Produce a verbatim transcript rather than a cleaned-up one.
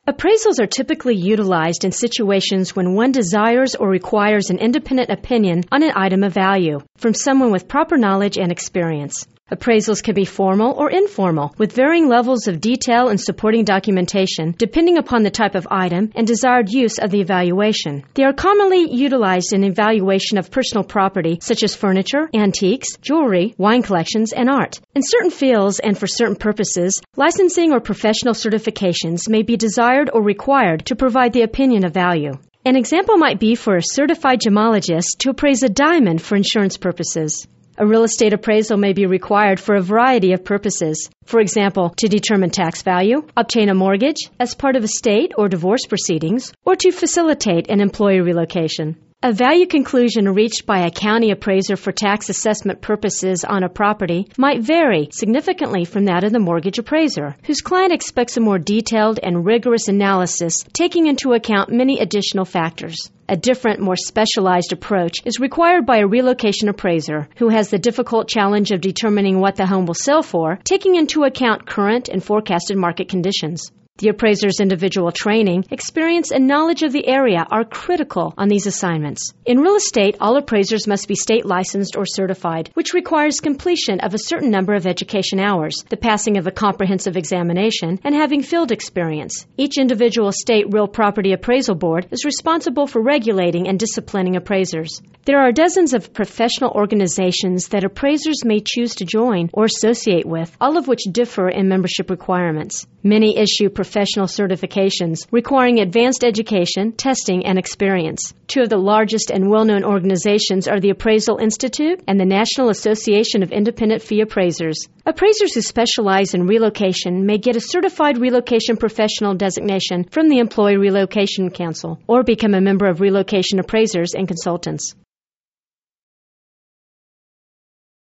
Appraisals are typically utilized in situations when one desires or requires an independent opinion on an item of value from someone with proper knowledge and experience. Appraisals can be formal or informal, with varying levels of detail and supporting documentation depending upon the type of item and desired use of the evaluation. They are commonly utilized in evaluation of personal property such as furniture, antiques, jewelry, wine collections, and art. In certain fields and for certain purposes, licensing or professional certifications may be desired or required to provide the opinion of value. An example might be for a certified gemologist to appraise a diamond for insurance purposes. A real estate appraisal may be required for a variety of purposes. For example, to determine tax value, obtain a mortgage as part of estate or divorce proceedings, or to facilitate an employee relocation. A value conclusion reached by a county appraiser for tax assessment purposes on a property might vary significantly from that of the mortgage appraiser, whose client expects a more detailed and rigorous analysis taking into account many additional factors. A different, more specialized approach is required by a relocation appraiser, who has the difficult challenge of determining what the home will sell for, taking into account current and forecasted market conditions. The appraiser's individual training, experience, and knowledge of the area are critical on these assignments. In real estate, all appraisers must be state licensed or certified, which requires completion of a certain number of education hours, the passing of a comprehensive examination, and having field experience. Each individual state real property appraisal board is responsible for regulating and disciplining appraisers. There are dozens of professional organizations that appraisers may choose to join or associate with, all of which differ in membership requirements. Many issue professional certifications requiring advanced education, testing, and experience. Two of the largest and well-known organizations are the Appraisal Institute and the National Association of Independent Fee Appraisers. Appraisers who specialize in relocation may get a Certified Relocation Professional designation from the Employee Relocation Council or become a member of Relocation Appraisers and Consultants.